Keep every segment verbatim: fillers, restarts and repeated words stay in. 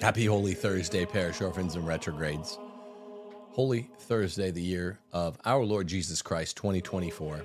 Happy Holy Thursday, parish orphans and retrogrades. Holy Thursday, the year of our Lord Jesus Christ, twenty twenty-four.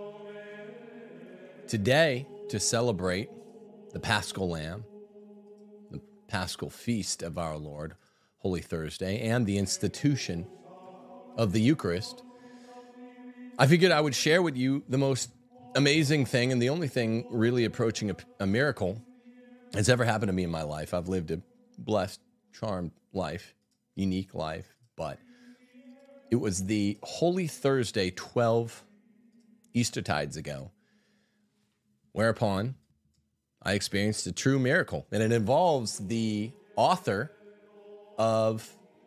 Today, to celebrate the Paschal Lamb, the Paschal Feast of our Lord, Holy Thursday, and the institution of the Eucharist, I figured I would share with you the most amazing thing and the only thing really approaching a, a miracle that's ever happened to me in my life. I've lived a blessed, charmed life, unique life, but it was the Holy Thursday twelve Eastertides ago, whereupon I experienced a true miracle, and it involves the author of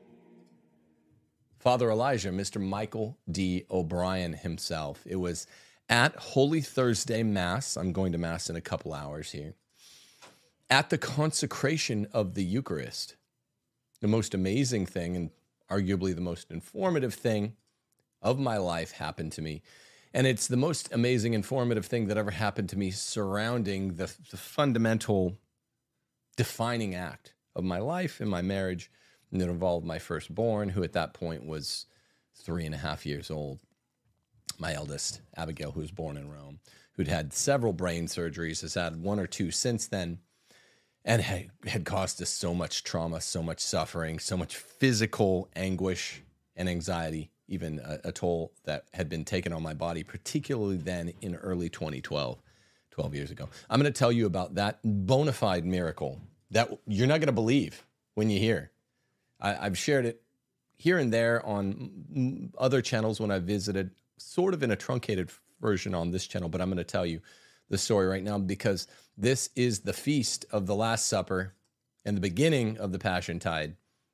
Father Elijah, Mister Michael D. O'Brien himself. It was at Holy Thursday Mass. I'm going to Mass in a couple hours here. At the consecration of the Eucharist, the most amazing thing and arguably the most informative thing of my life happened to me. And it's the most amazing, informative thing that ever happened to me surrounding the, the fundamental defining act of my life and my marriage. And it involved my firstborn, who at that point was three and a half years old. My eldest, Abigail, who was born in Rome, who'd had several brain surgeries, has had one or two since then, and had, had caused us so much trauma, so much suffering, so much physical anguish and anxiety, even a, a toll that had been taken on my body, particularly then in early twenty twelve, twelve years ago. I'm going to tell you about that bona fide miracle that you're not going to believe when you hear. I, I've shared it here and there on other channels when I visited, sort of in a truncated version on this channel, but I'm going to tell you the story right now because this is the feast of the Last Supper and the beginning of the Passiontide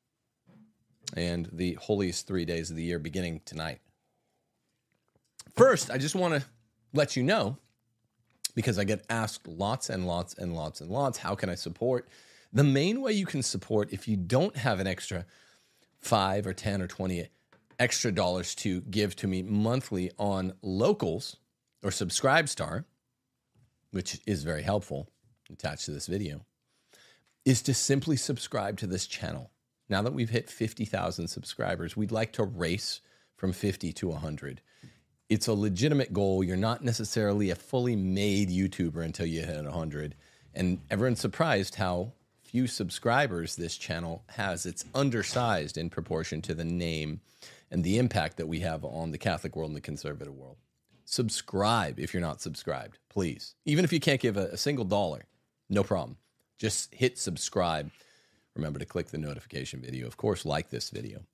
and the holiest three days of the year beginning tonight. First, I just want to let you know, because I get asked lots and lots and lots and lots, how can I support? The main way you can support, if you don't have an extra five or ten or twenty extra dollars to give to me monthly on Locals or Subscribestar, which is very helpful, attached to this video, is to simply subscribe to this channel. Now that we've hit fifty thousand subscribers, we'd like to race from fifty to one hundred. It's a legitimate goal. You're not necessarily a fully made YouTuber until you hit one hundred. And everyone's surprised how few subscribers this channel has. It's undersized in proportion to the name and the impact that we have on the Catholic world and the conservative world. Subscribe if you're not subscribed, please. Even if you can't give a, a single dollar, no problem. Just hit subscribe. Remember to click the notification video. Of course, like this video.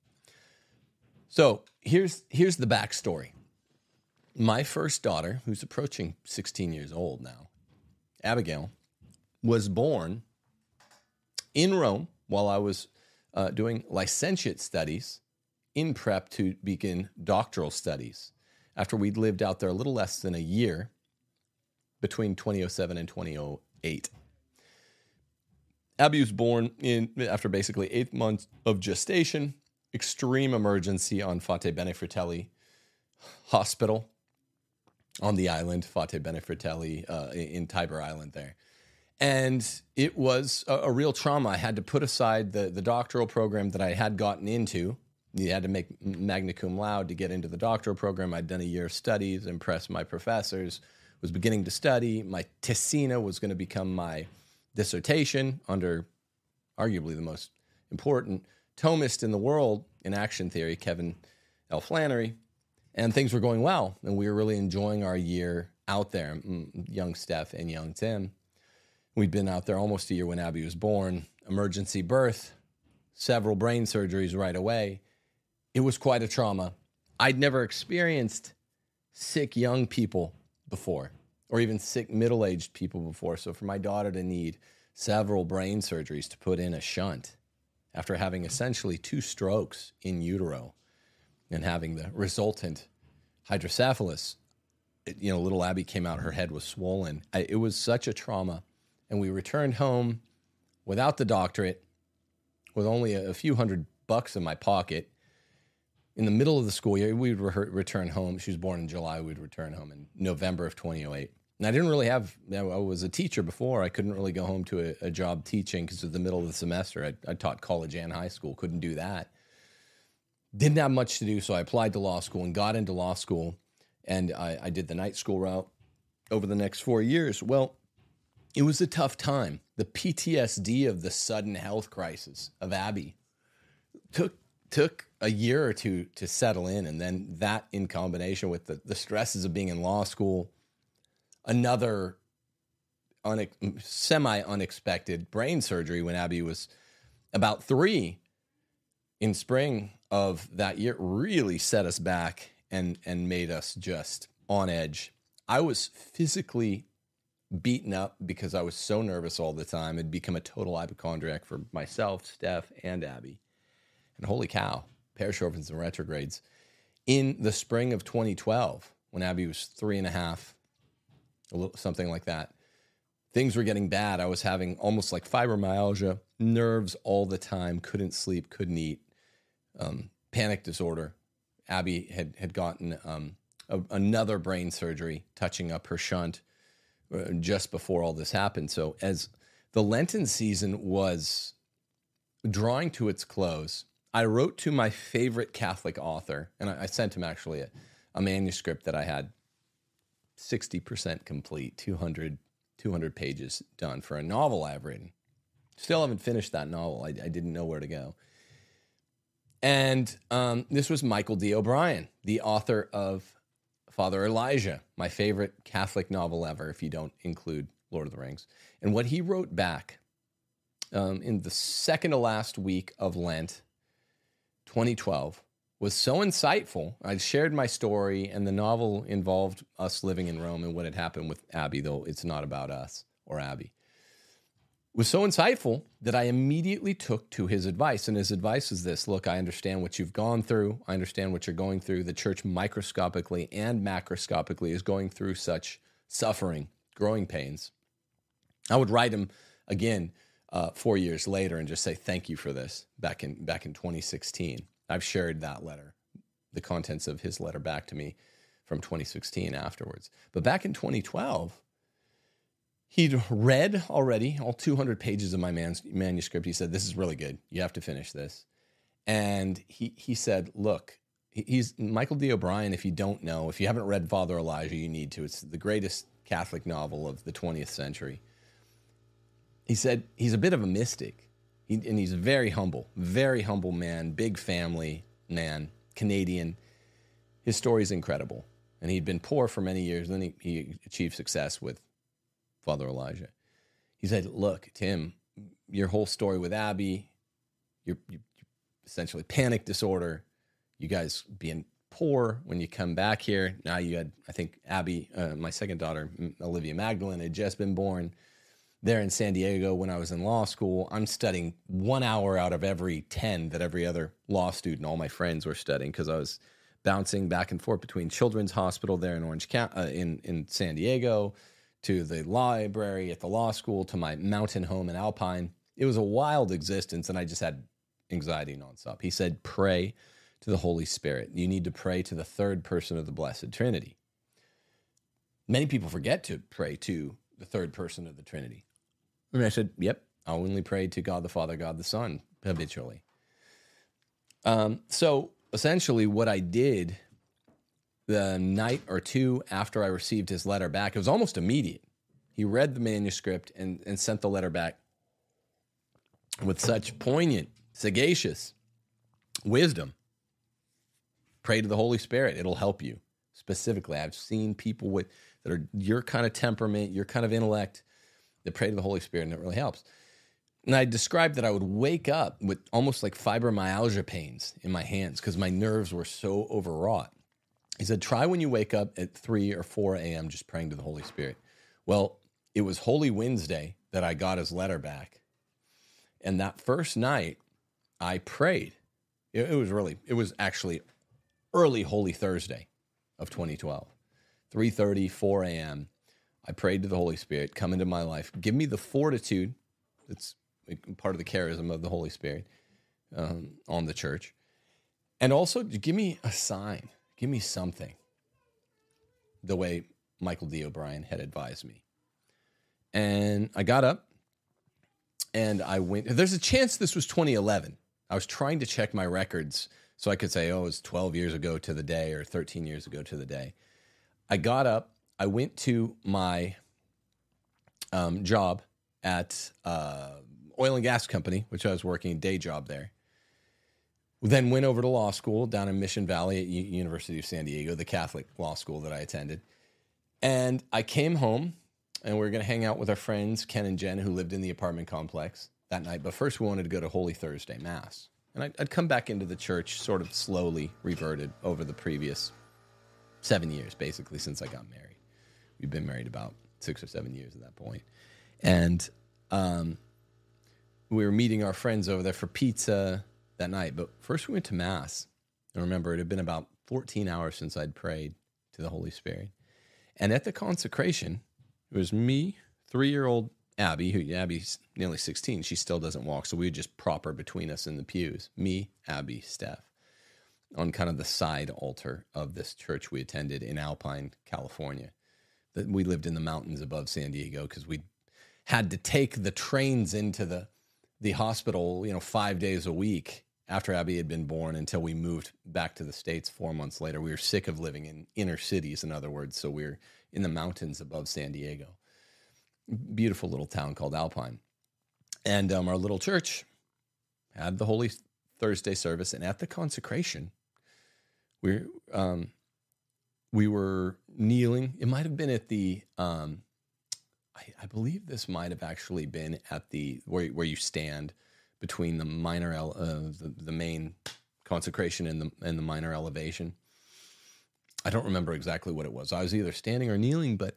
So here's, here's the backstory. My first daughter, who's approaching sixteen years old now, Abigail, was born in Rome while I was uh, doing licentiate studies in prep to begin doctoral studies, after we'd lived out there a little less than a year between twenty oh seven and twenty oh eight. Abby was born in after basically eight months of gestation, extreme emergency on Fate Benefratelli Hospital on the island, Fate Benefratelli uh, in Tiber Island there. And it was a, a real trauma. I had to put aside the, the doctoral program that I had gotten into. You had to make magna cum laude to get into the doctoral program. I'd done a year of studies, impressed my professors, was beginning to study. My tesina was going to become my dissertation under arguably the most important Thomist in the world in action theory, Kevin L. Flannery. And things were going well, and we were really enjoying our year out there, young Steph and young Tim. We'd been out there almost a year when Abby was born, emergency birth, several brain surgeries right away. It was quite a trauma. I'd never experienced sick young people before, or even sick middle-aged people before. So for my daughter to need several brain surgeries to put in a shunt after having essentially two strokes in utero and having the resultant hydrocephalus, it, you know, little Abby came out, her head was swollen. I, it was such a trauma. And we returned home without the doctorate, with only a, a few hundred bucks in my pocket. In the middle of the school year, we would re- return home. She was born in July. We'd return home in November of twenty oh eight. And I didn't really have, you know, I was a teacher before. I couldn't really go home to a, a job teaching because it was the middle of the semester. I, I taught college and high school, couldn't do that. Didn't have much to do, so I applied to law school and got into law school. And I, I did the night school route over the next four years. Well, it was a tough time. The P T S D of the sudden health crisis of Abby took took a year or two to settle in. And then that in combination with the, the stresses of being in law school, another une- semi-unexpected brain surgery when Abby was about three in spring of that year really set us back and, and made us just on edge. I was physically beaten up because I was so nervous all the time. I'd become a total hypochondriac for myself, Steph, and Abby. And holy cow, parashorvins and retrogrades. In the spring of twenty twelve, when Abby was three and a half, a little, something like that, things were getting bad. I was having almost like fibromyalgia, nerves all the time, couldn't sleep, couldn't eat, um, panic disorder. Abby had, had gotten um, a, another brain surgery, touching up her shunt uh, just before all this happened. So as the Lenten season was drawing to its close, I wrote to my favorite Catholic author, and I, I sent him actually a, a manuscript that I had sixty percent complete, two hundred, two hundred pages done for a novel I've written. Still haven't finished that novel. I, I didn't know where to go. And um, this was Michael D. O'Brien, the author of Father Elijah, my favorite Catholic novel ever, if you don't include Lord of the Rings. And what he wrote back um, in the second to last week of Lent, twenty twelve, was so insightful. I shared my story, and the novel involved us living in Rome and what had happened with Abby, though it's not about us or Abby. It was so insightful that I immediately took to his advice. And his advice is this: look, I understand what you've gone through. I understand what you're going through. The church microscopically and macroscopically is going through such suffering, growing pains. I would write him again uh, four years later and just say, thank you for this, back in back in twenty sixteen. I've shared that letter, the contents of his letter back to me from twenty sixteen afterwards. But back in twenty twelve, he'd read already all two hundred pages of my mans- manuscript. He said, this is really good. You have to finish this. And he he said, look, he's Michael D. O'Brien. If you don't know, if you haven't read Father Elijah, you need to. It's the greatest Catholic novel of the twentieth century. He said he's a bit of a mystic, he, and he's very humble, very humble man, big family man, Canadian. His story is incredible. And he'd been poor for many years, and then he, he achieved success with Father Elijah. He said, look, Tim, your whole story with Abby, your, your essentially panic disorder, you guys being poor when you come back here. Now you had, I think, Abby, uh, my second daughter, Olivia Magdalene, had just been born there in San Diego when I was in law school. I'm studying one hour out of every ten that every other law student, all my friends were studying, because I was bouncing back and forth between Children's Hospital there in Orange County, uh, in, in San Diego, to the library at the law school, to my mountain home in Alpine. It was a wild existence, and I just had anxiety nonstop. He said, pray to the Holy Spirit. You need to pray to the third person of the Blessed Trinity. Many people forget to pray to the third person of the Trinity. And I said, yep, I only pray to God the Father, God the Son, habitually. Um, so essentially what I did the night or two after I received his letter back, it was almost immediate. He read the manuscript and, and sent the letter back with such poignant, sagacious wisdom. Pray to the Holy Spirit. It'll help you. Specifically, I've seen people with that are your kind of temperament, your kind of intellect, that pray to the Holy Spirit, and it really helps. And I described that I would wake up with almost like fibromyalgia pains in my hands because my nerves were so overwrought. He said, try when you wake up at three or four a.m. just praying to the Holy Spirit. Well, it was Holy Wednesday that I got his letter back. And that first night, I prayed. It, it was really, it was actually early Holy Thursday of twenty twelve. three thirty, four a.m. I prayed to the Holy Spirit, come into my life, give me the fortitude, that's part of the charism of the Holy Spirit um, on the church, and also give me a sign, give me something, the way Michael D. O'Brien had advised me. And I got up and I went. There's a chance this was twenty eleven. I was trying to check my records so I could say, oh, it was twelve years ago to the day or thirteen years ago to the day. I got up. I went to my um, job at uh, oil and gas company, which I was working a day job there. Then went over to law school down in Mission Valley at U- University of San Diego, the Catholic law school that I attended. And I came home, and we were going to hang out with our friends, Ken and Jen, who lived in the apartment complex that night. But first, we wanted to go to Holy Thursday Mass. And I'd, I'd come back into the church, sort of slowly reverted over the previous seven years, basically, since I got married. We've been married about six or seven years at that point. And um, we were meeting our friends over there for pizza that night. But first we went to Mass. And remember, it had been about fourteen hours since I'd prayed to the Holy Spirit. And at the consecration, it was me, three-year-old Abby, who Abby's nearly sixteen. She still doesn't walk, so we would just prop her between us in the pews. Me, Abby, Steph, on kind of the side altar of this church we attended in Alpine, California. That we lived in the mountains above San Diego because we had to take the trains into the the hospital, you know, five days a week after Abby had been born until we moved back to the States four months later. We were sick of living in inner cities, in other words, so we were in the mountains above San Diego. Beautiful little town called Alpine. And um, our little church had the Holy Thursday service, and at the consecration, we um, we were kneeling. It might have been at the, um, I, I believe this might have actually been at the, where, where you stand between the minor, ele- uh, the, the main consecration and the and the minor elevation. I don't remember exactly what it was. I was either standing or kneeling, but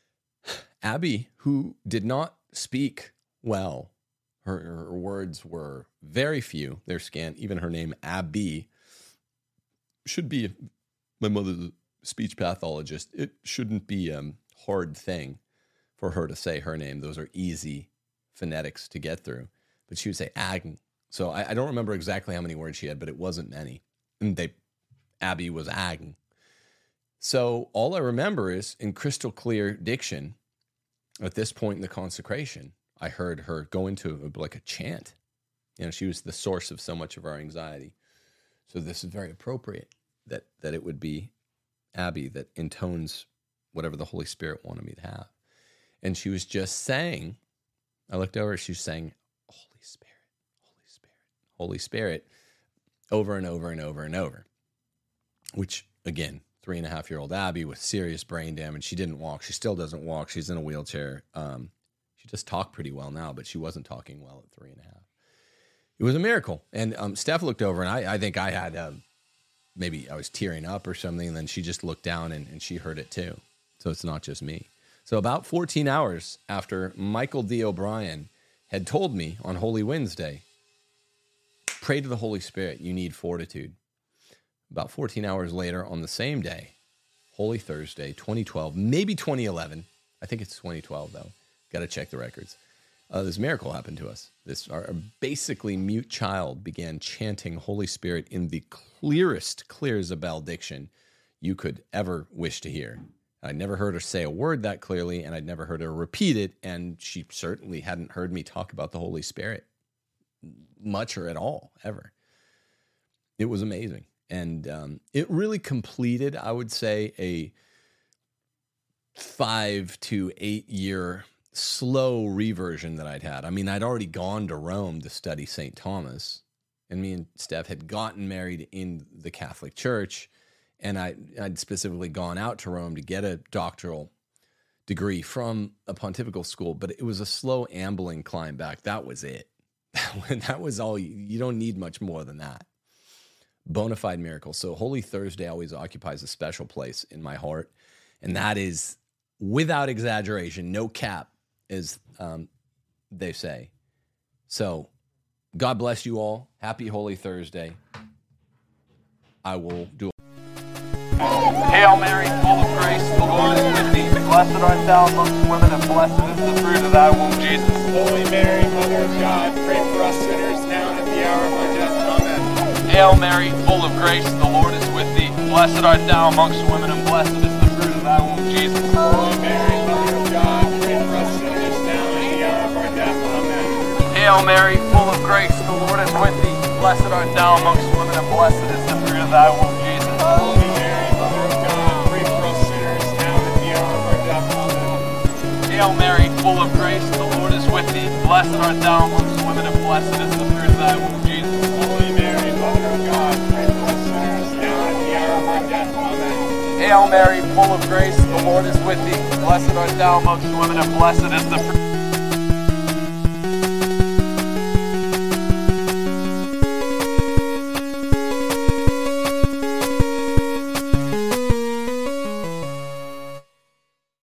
Abby, who did not speak well, her, her words were very few. They're scant. Even her name, Abby, should be, my mother's a speech pathologist. It shouldn't be a hard thing for her to say her name. Those are easy phonetics to get through. But she would say Agn. So I, I don't remember exactly how many words she had, but it wasn't many. And they, Abby was Agn. So all I remember is in crystal clear diction, at this point in the consecration, I heard her go into like a chant. You know, she was the source of so much of our anxiety. So this is very appropriate that that it would be Abby that intones whatever the Holy Spirit wanted me to have. And she was just saying, I looked over, she was saying, Holy Spirit, Holy Spirit, Holy Spirit, over and over and over and over. Which, again, three and a half year old Abby with serious brain damage. She didn't walk. She still doesn't walk. She's in a wheelchair. Um, she just talked pretty well now, but she wasn't talking well at three and a half. It was a miracle. And um, Steph looked over, and I, I think I had, um, maybe I was tearing up or something, and then she just looked down, and, and she heard it too. So it's not just me. So about fourteen hours after Michael D. O'Brien had told me on Holy Wednesday, pray to the Holy Spirit, you need fortitude. About fourteen hours later on the same day, Holy Thursday, twenty twelve, maybe twenty eleven. I think it's twenty twelve, though. Got to check the records. Uh, this miracle happened to us. This our, our basically mute child began chanting Holy Spirit in the clearest, clear as a bell diction you could ever wish to hear. I'd never heard her say a word that clearly, and I'd never heard her repeat it, and she certainly hadn't heard me talk about the Holy Spirit much or at all, ever. It was amazing. And um, it really completed, I would say, a five to eight year slow reversion that I'd had. I mean, I'd already gone to Rome to study Saint Thomas, and me and Steph had gotten married in the Catholic Church, and I, I'd specifically gone out to Rome to get a doctoral degree from a pontifical school, but it was a slow ambling climb back. That was it. That was all. You don't need much more than that. Bona fide miracle. So Holy Thursday always occupies a special place in my heart. And that is, without exaggeration, no cap, as um, they say. So God bless you all. Happy Holy Thursday. I will do Hail Mary, full of grace, the Lord is with thee. Blessed art thou amongst women, and blessed is the fruit of thy womb, Jesus. Holy Mary, Mother of God, pray for us sinners now and at the hour of our death. Amen. Hail Mary, full of grace, the Lord is with thee. Blessed art thou amongst women, and blessed is the fruit of thy womb, Jesus. Hail Mary, full of grace, the Lord is with thee. Blessed art thou amongst women, and blessed is the fruit of thy womb, Jesus. Holy Mary, Mother of God, pray for us sinners, now and at the hour of our death. Amen. Hail Mary, full of grace, the Lord is with thee. Blessed art thou amongst women, and blessed is the fruit of thy womb, Jesus. Holy Mary, Mother of God, pray for us sinners, now and at the hour of our death. Amen. Hail Mary, full of grace, the Lord is with thee. Blessed art thou amongst women, and blessed is the fruit